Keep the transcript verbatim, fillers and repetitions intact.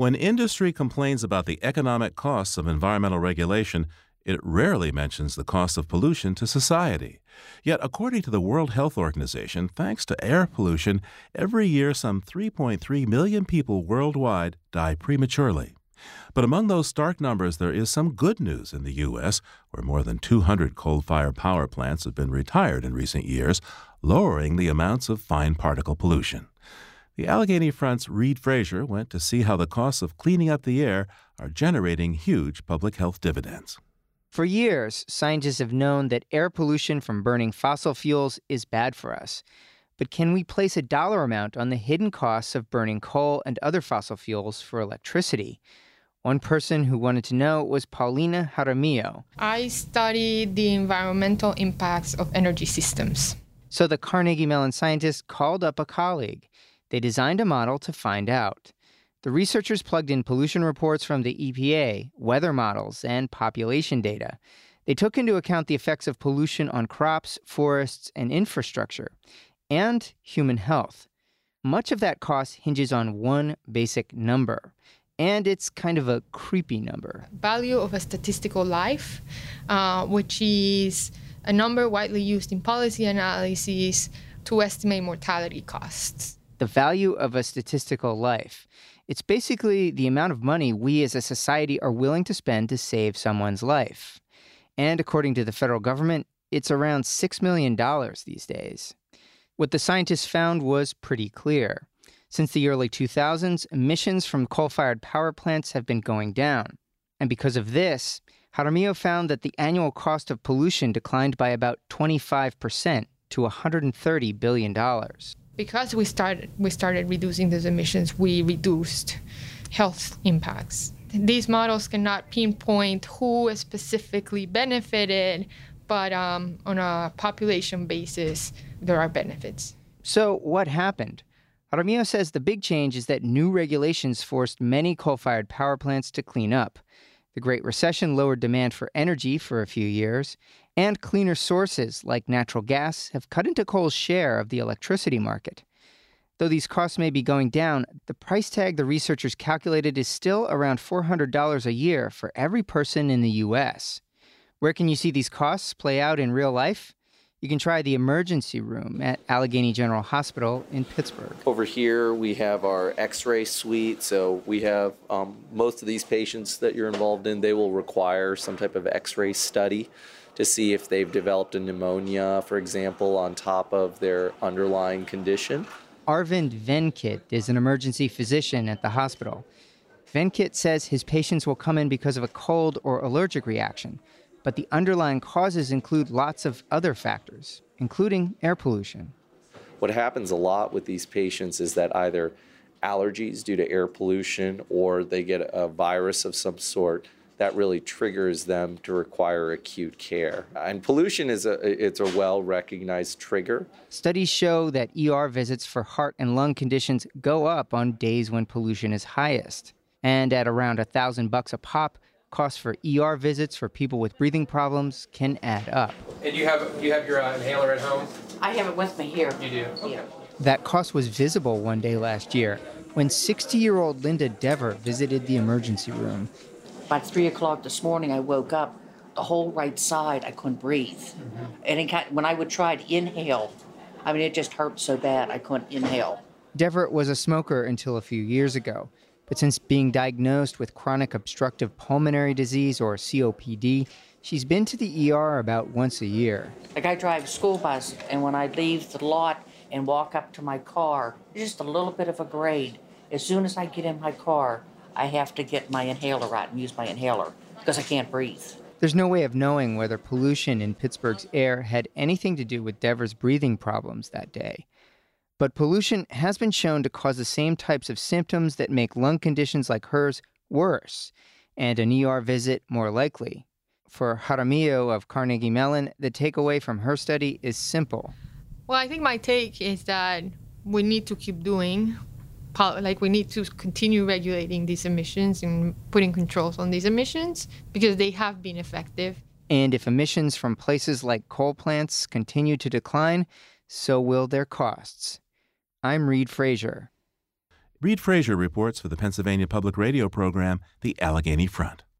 When industry complains about the economic costs of environmental regulation, it rarely mentions the cost of pollution to society. Yet, according to the World Health Organization, thanks to air pollution, every year some three point three million people worldwide die prematurely. But among those stark numbers, there is some good news in the U S, where more than two hundred coal-fired power plants have been retired in recent years, lowering the amounts of fine particle pollution. The Allegheny Front's Reid Frazier went to see how the costs of cleaning up the air are generating huge public health dividends. For years, scientists have known that air pollution from burning fossil fuels is bad for us. But can we place a dollar amount on the hidden costs of burning coal and other fossil fuels for electricity? One person who wanted to know was Paulina Jaramillo. I studied the environmental impacts of energy systems. So the Carnegie Mellon scientists called up a colleague. They designed a model to find out. The researchers plugged in pollution reports from the E P A, weather models, and population data. They took into account the effects of pollution on crops, forests, and infrastructure, and human health. Much of that cost hinges on one basic number, and it's kind of a creepy number. Value of a statistical life, uh, which is a number widely used in policy analyses to estimate mortality costs. The value of a statistical life. It's basically the amount of money we as a society are willing to spend to save someone's life. And according to the federal government, it's around six million dollars these days. What the scientists found was pretty clear. Since the early two thousands, emissions from coal-fired power plants have been going down. And because of this, Jaramillo found that the annual cost of pollution declined by about twenty-five percent to one hundred thirty billion dollars. Because we started we started reducing those emissions, we reduced health impacts. These models cannot pinpoint who specifically benefited, but um, on a population basis, there are benefits. So what happened? Jaramillo says the big change is that new regulations forced many coal-fired power plants to clean up. The Great Recession lowered demand for energy for a few years, and cleaner sources like natural gas have cut into coal's share of the electricity market. Though these costs may be going down, the price tag the researchers calculated is still around four hundred dollars a year for every person in the U S. Where can you see these costs play out in real life? You can try the emergency room at Allegheny General Hospital in Pittsburgh. Over here, we have our x-ray suite. So we have um, most of these patients that you're involved in, they will require some type of x-ray study to see if they've developed a pneumonia, for example, on top of their underlying condition. Arvind Venkit is an emergency physician at the hospital. Venkit says his patients will come in because of a cold or allergic reaction, but the underlying causes include lots of other factors, including air pollution. What happens a lot with these patients is that either allergies due to air pollution or they get a virus of some sort that really triggers them to require acute care. And pollution is a it's a well-recognized trigger. Studies show that E R visits for heart and lung conditions go up on days when pollution is highest. And at around a thousand bucks a pop, costs for E R visits for people with breathing problems can add up. And you have you have your uh, inhaler at home? I have it with me here. You do? Okay. Yeah. That cost was visible one day last year when sixty-year-old Linda Dever visited the emergency room. About three o'clock this morning, I woke up. The whole right side, I couldn't breathe. Mm-hmm. And it got, when I would try to inhale, I mean, it just hurt so bad I couldn't inhale. Dever was a smoker until a few years ago. But since being diagnosed with chronic obstructive pulmonary disease, or C O P D, she's been to the E R about once a year. Like I drive a school bus, and when I leave the lot and walk up to my car, just a little bit of a grade. As soon as I get in my car, I have to get my inhaler out and use my inhaler because I can't breathe. There's no way of knowing whether pollution in Pittsburgh's air had anything to do with Dever's breathing problems that day. But pollution has been shown to cause the same types of symptoms that make lung conditions like hers worse, and an E R visit more likely. For Jaramillo of Carnegie Mellon, the takeaway from her study is simple. Well, I think my take is that we need to keep doing, like we need to continue regulating these emissions and putting controls on these emissions because they have been effective. And if emissions from places like coal plants continue to decline, so will their costs. I'm Reid Frazier. Reed Frazier reports for the Pennsylvania Public Radio program, The Allegheny Front.